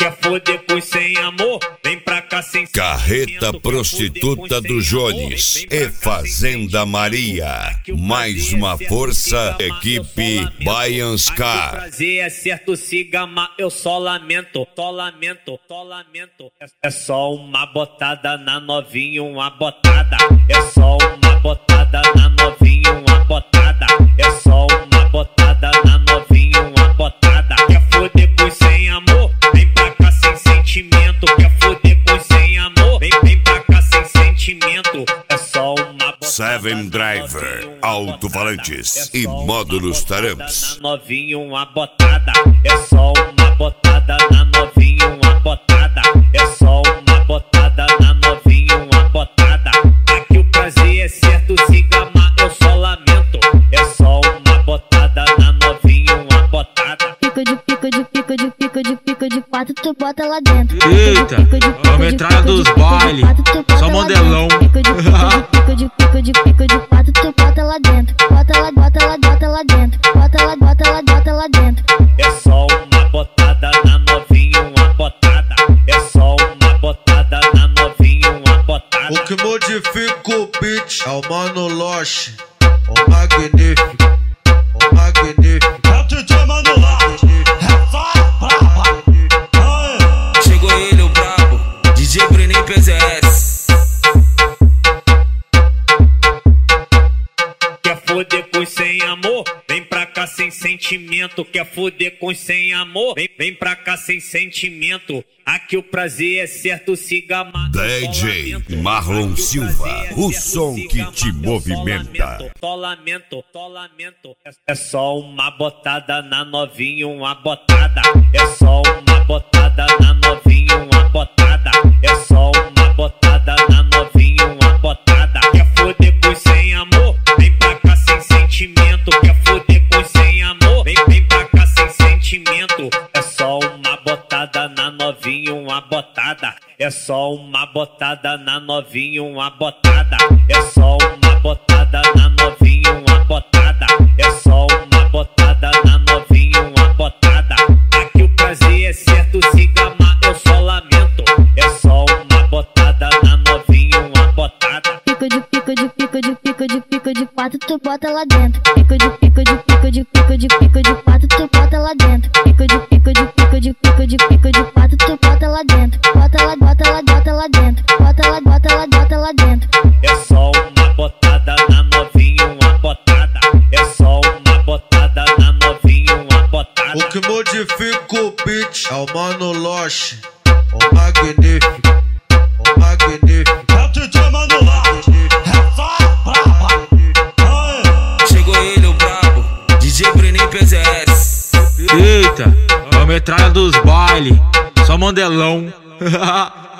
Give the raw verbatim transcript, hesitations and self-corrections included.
Quer foder com sem amor? Vem pra cá sem Carreta Prostituta do Jones e Fazenda Maria. Mais uma força, equipe Baianscar. Prazer é certo, se gamar, eu só lamento, só lamento, só lamento. É só uma botada na novinha, uma botada. É só uma botada na novinha, uma botada. É só uma botada na novinha, uma botada. Quer foder com sem amor? Vem pra cá sem sentimento. Quer foder com sem amor? Vem, vem pra cá sem sentimento. É só uma botada. Seven Driver, alto-falantes e módulos taramps. Na novinha, uma botada. É só uma botada na novinha, uma botada. É só uma botada na novinha, uma botada. Aqui o prazer é certo, se gamar, eu só lamento. É só uma botada na novinha, uma botada. Pico de pico de pico de pico de pico de quatro, tu bota lá dentro. Eita, a metralha dos bailes, só modelão. Pico de pico de pico de pico de quatro, tu bota lá dentro. Bota lá, bota lá, bota lá dentro. Bota lá, bota lá, bota lá dentro. É só uma botada na novinha, uma botada. É só uma botada na novinha, uma botada. O que modifica o beat é o Mano Loche, o magnífico, o magnífico. É o D J Mano Loche, é só braba. Chegou ele, o brabo, D J Bruninho P Z S. Quer foder com sem amor? Vem pra cá sem sentimento. Quer foder com sem amor? Vem, vem pra cá sem sentimento. Aqui o prazer é certo, se gamar. D J Marlon Silva, o som que te movimenta. Só lamento, só lamento. É só uma botada na novinha, uma botada. É só uma botada na novinha, uma botada. É só uma botada na novinha, uma botada. Quer foder com sem amor? Vem pra cá sem sentimento. Quer foder com sem amor? Vem, vem pra cá sem sentimento. É só uma botada na novinha, uma botada. É só uma botada na novinha, uma botada. É só uma botada na novinha, uma botada. É só uma botada na novinha, uma botada. Aqui o prazer é certo, se gamar, eu só lamento. É só uma botada na novinha, uma botada. Pico de pico de pico de pico de pico de quatro, tu bota lá dentro. Pico de pico de pico de pico de pico de quatro, tu bota lá dentro. Pico de pico de pico de pico de pico de quatro, tu bota lá dentro. Bota lá, bota lá, bota lá dentro. Bota lá, bota lá, bota lá dentro. É só uma botada na novinha, uma botada. É só uma botada na novinha, uma botada. O que modifica o beat é o Mano Loche, o magnífico, o magnífico. É o D J Mano Loche, é só braba. Chegou ele, o brabo, D J Bruninho P Z S. Eita, a metralha dos bailes, só modelão.